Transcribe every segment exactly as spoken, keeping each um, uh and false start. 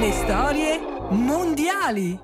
Le storie mondiali.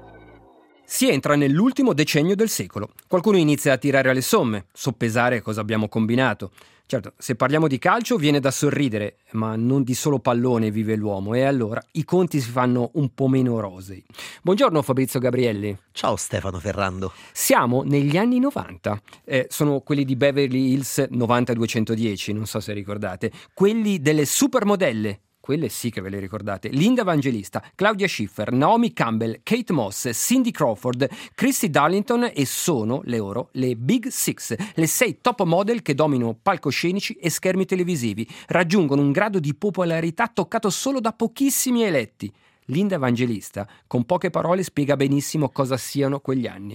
Si entra nell'ultimo decennio del secolo. Qualcuno inizia a tirare alle somme, soppesare cosa abbiamo combinato. Certo, se parliamo di calcio viene da sorridere, ma non di solo pallone vive l'uomo, e allora i conti si fanno un po' meno rosei. Buongiorno Fabrizio Gabrielli. Ciao Stefano Ferrando. Siamo negli anni novanta, eh, sono quelli di Beverly Hills novanta duecentodieci, non so se ricordate, quelli delle supermodelle. Quelle sì che ve le ricordate. Linda Evangelista, Claudia Schiffer, Naomi Campbell, Kate Moss, Cindy Crawford, Christy Darlington, e sono le loro le Big Six, le sei top model che dominano palcoscenici e schermi televisivi, raggiungono un grado di popolarità toccato solo da pochissimi eletti. Linda Evangelista, con poche parole, spiega benissimo cosa siano quegli anni.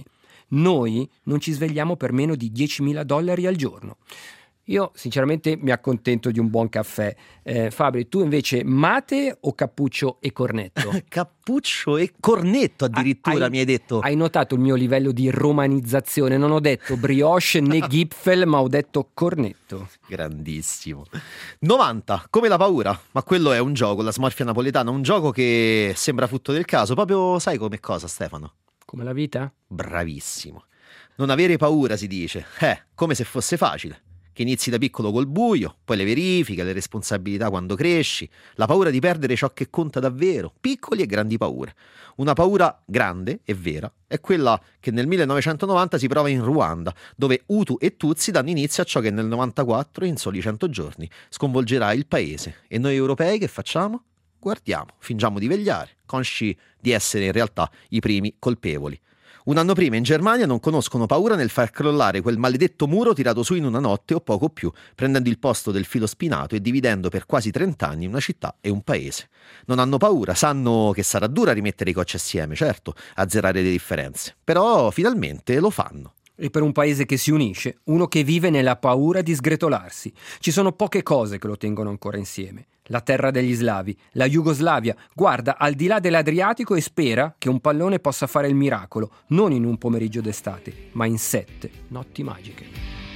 Noi non ci svegliamo per meno di diecimila dollari al giorno. Io sinceramente mi accontento di un buon caffè. Eh, Fabri, tu invece mate o cappuccio e cornetto? Cappuccio e cornetto addirittura, hai, mi hai detto. Hai notato il mio livello di romanizzazione? Non ho detto brioche né Gipfel, ma ho detto cornetto. Grandissimo. novanta, come la paura. Ma quello è un gioco, la smorfia napoletana, un gioco che sembra frutto del caso. Proprio sai come cosa, Stefano? Come la vita? Bravissimo. Non avere paura, si dice. Eh, come se fosse facile. Che inizi da piccolo col buio, poi le verifiche, le responsabilità quando cresci, la paura di perdere ciò che conta davvero, piccoli e grandi paure. Una paura grande e vera è quella che nel millenovecentonovanta si prova in Ruanda, dove Hutu e Tutsi danno inizio a ciò che nel novantaquattro, in soli cento giorni, sconvolgerà il paese. E noi europei che facciamo? Guardiamo, fingiamo di vegliare, consci di essere in realtà i primi colpevoli. Un anno prima in Germania non conoscono paura nel far crollare quel maledetto muro tirato su in una notte o poco più, prendendo il posto del filo spinato e dividendo per quasi trent'anni una città e un paese. Non hanno paura, sanno che sarà dura rimettere i cocci assieme, certo, azzerare le differenze, però finalmente lo fanno. E per un paese che si unisce, uno che vive nella paura di sgretolarsi. Ci sono poche cose che lo tengono ancora insieme. La terra degli slavi, la Jugoslavia, guarda al di là dell'Adriatico e spera che un pallone possa fare il miracolo, non in un pomeriggio d'estate, ma in sette notti magiche.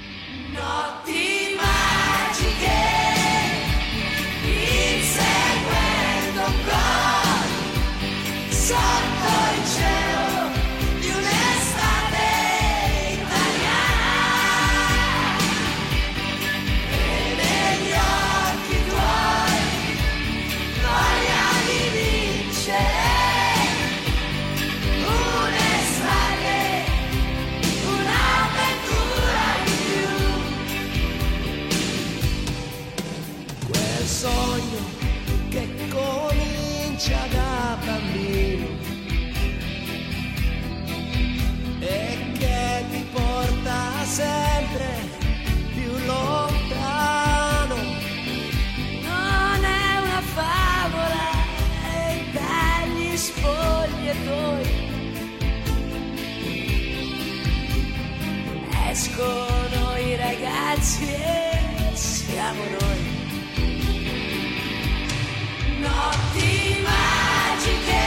Notti magiche, inseguendo un gol, sotto il cielo di un'estate italiana, e negli occhi tuoi voglia di vincere, un'estate, un'avventura in più. Quel sogno che comincia da bambino e che ti porta sempre più lontano. Non è una favola e dagli spogliatoi escono i ragazzi e siamo noi. Notti magiche,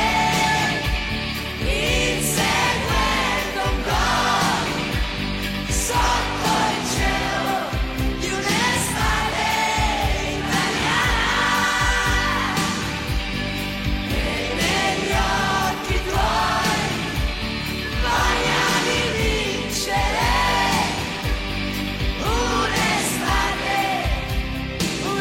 inseguendo un gol, sotto il cielo di un'estate italiana, e negli occhi tuoi voglia di vincere, un'estate,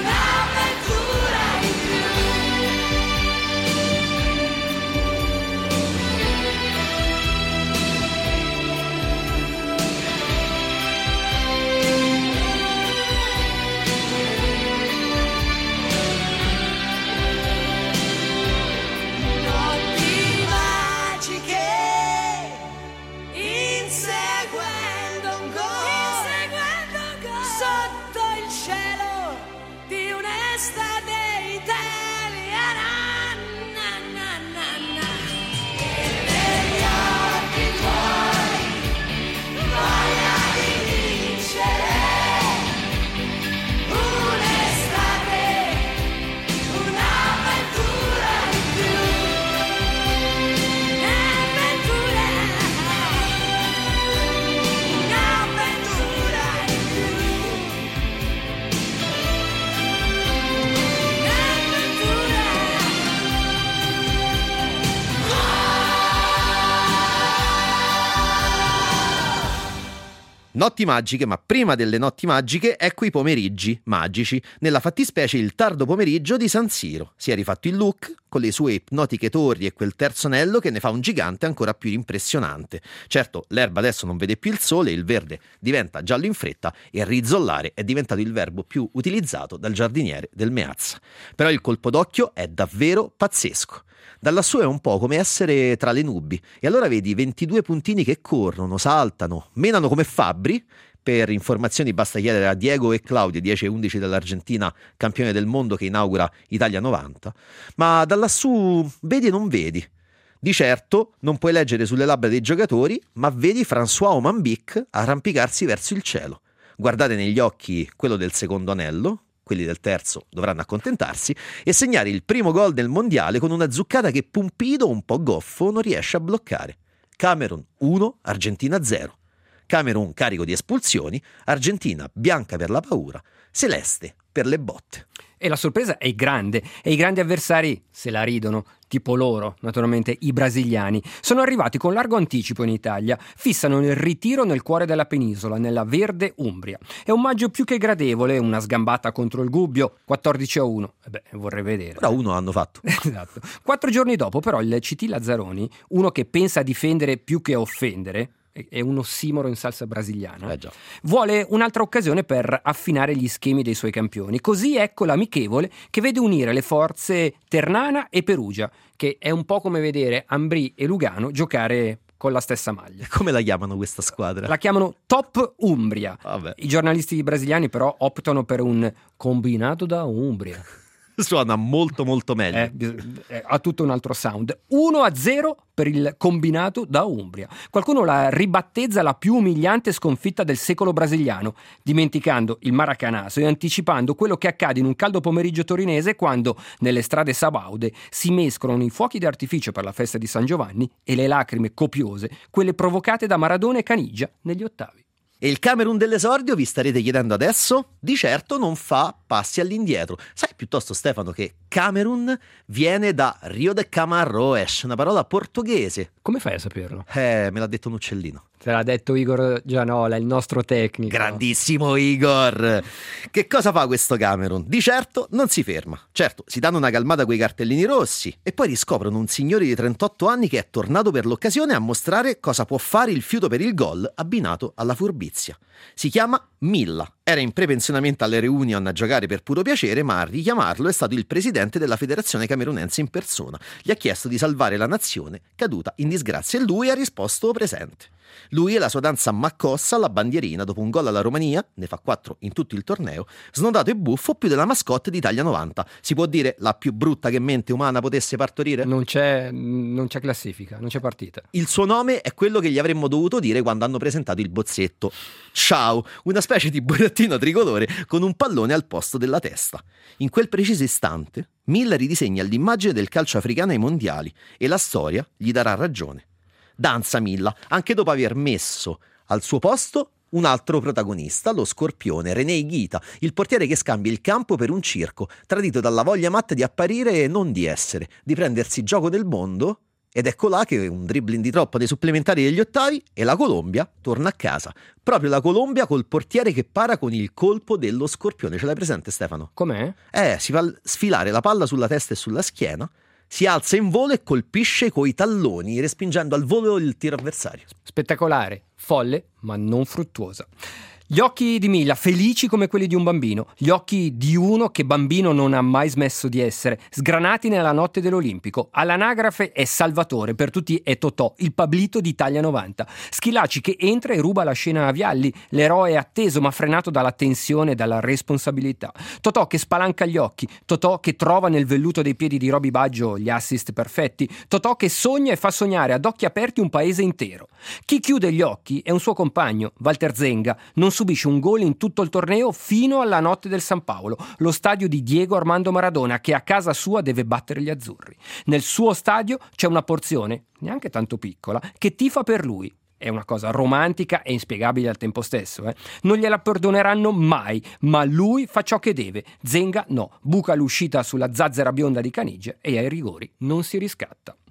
Notti magiche, ma prima delle notti magiche ecco i pomeriggi magici, nella fattispecie il tardo pomeriggio di San Siro. Si è rifatto il look con le sue ipnotiche torri e quel terzo anello che ne fa un gigante ancora più impressionante. Certo, l'erba adesso non vede più il sole, il verde diventa giallo in fretta e rizollare è diventato il verbo più utilizzato dal giardiniere del Meazza. Però il colpo d'occhio è davvero pazzesco. Da lassù è un po' come essere tra le nubi, e allora vedi ventidue puntini che corrono, saltano, menano come fabbri. Per informazioni basta chiedere a Diego e Claudio, dieci e undici dell'Argentina, campione del mondo che inaugura Italia novanta. Ma da lassù vedi e non vedi. Di certo non puoi leggere sulle labbra dei giocatori, ma vedi François Omanbic arrampicarsi verso il cielo. Guardate negli occhi quello del secondo anello, quelli del terzo dovranno accontentarsi, e segnare il primo gol del mondiale con una zuccata che Pumpido, un po' goffo, non riesce a bloccare. Camerun uno, Argentina zero. Camerun carico di espulsioni, Argentina bianca per la paura, celeste per le botte. E la sorpresa è grande, e i grandi avversari se la ridono, tipo loro, naturalmente i brasiliani. Sono arrivati con largo anticipo in Italia, fissano il ritiro nel cuore della penisola, nella verde Umbria. È un maggio più che gradevole, una sgambata contro il Gubbio, quattordici a uno. E beh, vorrei vedere. Però uno hanno fatto. Esatto. Quattro giorni dopo, però, il C T Lazzaroni, uno che pensa a difendere più che a offendere, è un ossimoro in salsa brasiliana, Eh già. vuole un'altra occasione per affinare gli schemi dei suoi campioni. Così ecco l'amichevole che vede unire le forze Ternana e Perugia, che è un po' come vedere Ambrì e Lugano giocare con la stessa maglia. Come la chiamano questa squadra? La chiamano Top Umbria. Vabbè. I giornalisti brasiliani però optano per un combinato da Umbria. Suona molto molto meglio. Eh, bis- eh, ha tutto un altro sound. uno a zero per il combinato da Umbria. Qualcuno la ribattezza la più umiliante sconfitta del secolo brasiliano, dimenticando il Maracanazo e anticipando quello che accade in un caldo pomeriggio torinese quando nelle strade sabaude si mescolano i fuochi d'artificio per la festa di San Giovanni e le lacrime copiose, quelle provocate da Maradona e Caniggia negli ottavi. E il Camerun dell'esordio, vi starete chiedendo adesso? Di certo non fa passi all'indietro. Sai piuttosto, Stefano, che Camerun viene da Rio de Camarões, una parola portoghese. Come fai a saperlo? Eh, me l'ha detto un uccellino. Te l'ha detto Igor Gianola, il nostro tecnico. Grandissimo Igor! Che cosa fa questo Camerun? Di certo non si ferma. Certo, si danno una calmata coi cartellini rossi e poi riscoprono un signore di trentotto anni che è tornato per l'occasione a mostrare cosa può fare il fiuto per il gol abbinato alla furbizia. Si chiama Milla. Era in prepensionamento alle Reunion a giocare per puro piacere, ma a richiamarlo è stato il presidente della federazione camerunense in persona. Gli ha chiesto di salvare la nazione caduta in disgrazia e lui ha risposto presente. Lui e la sua danza maccossa alla bandierina dopo un gol alla Romania, ne fa quattro in tutto il torneo, snodato e buffo più della mascotte d'Italia novanta. Si può dire la più brutta che mente umana potesse partorire? Non c'è, non c'è classifica, non c'è partita. Il suo nome è quello che gli avremmo dovuto dire quando hanno presentato il bozzetto. Ciao, una specie di burattino tricolore con un pallone al posto della testa. In quel preciso istante, Miller ridisegna l'immagine del calcio africano ai mondiali e la storia gli darà ragione. Danza Milla, anche dopo aver messo al suo posto un altro protagonista, lo scorpione René Higuita, il portiere che scambia il campo per un circo, tradito dalla voglia matta di apparire e non di essere, di prendersi gioco del mondo. Ed ecco là che un dribbling di troppo dei supplementari degli ottavi e la Colombia torna a casa. Proprio la Colombia col portiere che para con il colpo dello scorpione. Ce l'hai presente, Stefano? Com'è? Eh, si fa sfilare la palla sulla testa e sulla schiena, si alza in volo e colpisce coi talloni, respingendo al volo il tiro avversario. Spettacolare, folle, ma non fruttuosa. Gli occhi di Milla, felici come quelli di un bambino, gli occhi di uno che bambino non ha mai smesso di essere, sgranati nella notte dell'Olimpico. All'anagrafe è Salvatore, per tutti è Totò, il Pablito d'Italia novanta. Schillaci che entra e ruba la scena a Vialli, l'eroe atteso ma frenato dalla tensione e dalla responsabilità. Totò che spalanca gli occhi, Totò che trova nel velluto dei piedi di Roby Baggio gli assist perfetti, Totò che sogna e fa sognare ad occhi aperti un paese intero. Chi chiude gli occhi è un suo compagno, Walter Zenga, non subisce un gol in tutto il torneo fino alla notte del San Paolo, lo stadio di Diego Armando Maradona che a casa sua deve battere gli azzurri. Nel suo stadio c'è una porzione, neanche tanto piccola, che tifa per lui. È una cosa romantica e inspiegabile al tempo stesso. Eh? Non gliela perdoneranno mai, ma lui fa ciò che deve. Zenga no, buca l'uscita sulla zazzera bionda di Caniggia e ai rigori non si riscatta.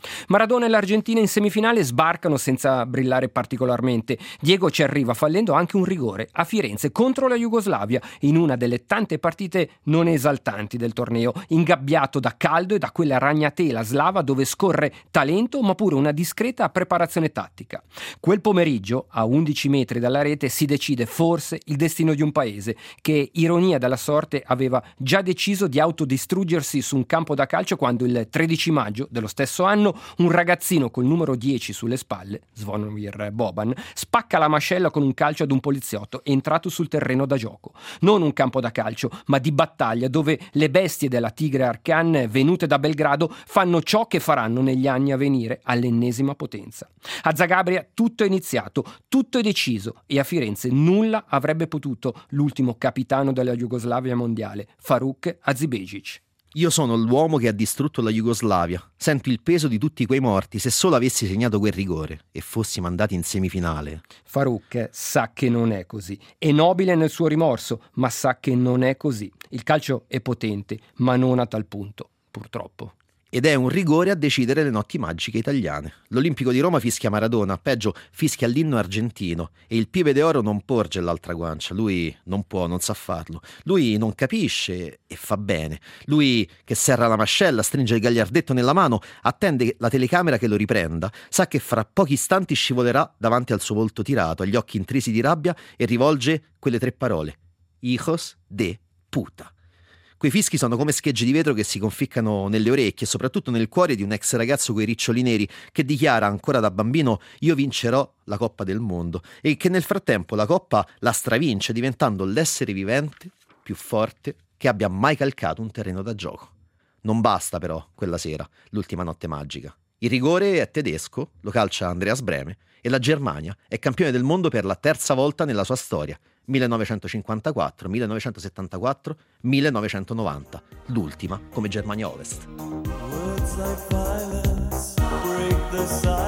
Maradona e l'Argentina in semifinale sbarcano senza brillare particolarmente. Diego ci arriva fallendo anche un rigore a Firenze contro la Jugoslavia in una delle tante partite non esaltanti del torneo, ingabbiato da caldo e da quella ragnatela slava dove scorre talento ma pure una discreta preparazione tattica. Quel pomeriggio, a undici metri dalla rete, si decide forse il destino di un paese che, ironia della sorte, aveva già deciso di autodistruggersi su un campo da calcio quando il tredici maggio dello stesso anno un ragazzino col numero dieci sulle spalle, Zvonimir Boban, spacca la mascella con un calcio ad un poliziotto entrato sul terreno da gioco. Non un campo da calcio, ma di battaglia dove le bestie della Tigre Arkan venute da Belgrado fanno ciò che faranno negli anni a venire all'ennesima potenza. A Zagabria tutto è iniziato, tutto è deciso e a Firenze nulla avrebbe potuto l'ultimo capitano della Jugoslavia mondiale, Faruk Hadzibegic. Io sono l'uomo che ha distrutto la Jugoslavia. Sento il peso di tutti quei morti. Se solo avessi segnato quel rigore e fossimo andati in semifinale. Faruk sa che non è così. È nobile nel suo rimorso, ma sa che non è così. Il calcio è potente, ma non a tal punto, purtroppo. Ed è un rigore a decidere le notti magiche italiane. L'Olimpico di Roma fischia Maradona, peggio fischia l'inno argentino e il pibe d'oro non porge l'altra guancia. Lui non può, non sa farlo. Lui non capisce e fa bene. Lui che serra la mascella, stringe il gagliardetto nella mano, attende la telecamera che lo riprenda, sa che fra pochi istanti scivolerà davanti al suo volto tirato, agli occhi intrisi di rabbia e rivolge quelle tre parole: hijos de puta. Quei fischi sono come schegge di vetro che si conficcano nelle orecchie e soprattutto nel cuore di un ex ragazzo coi riccioli neri che dichiara ancora da bambino: io vincerò la Coppa del Mondo, e che nel frattempo la Coppa la stravince diventando l'essere vivente più forte che abbia mai calcato un terreno da gioco. Non basta però quella sera, l'ultima notte magica. Il rigore è tedesco, lo calcia Andreas Brehme e la Germania è campione del mondo per la terza volta nella sua storia. millenovecentocinquantaquattro, millenovecentosettantaquattro, millenovecentonovanta, l'ultima come Germania Ovest. Words like violence break the silence.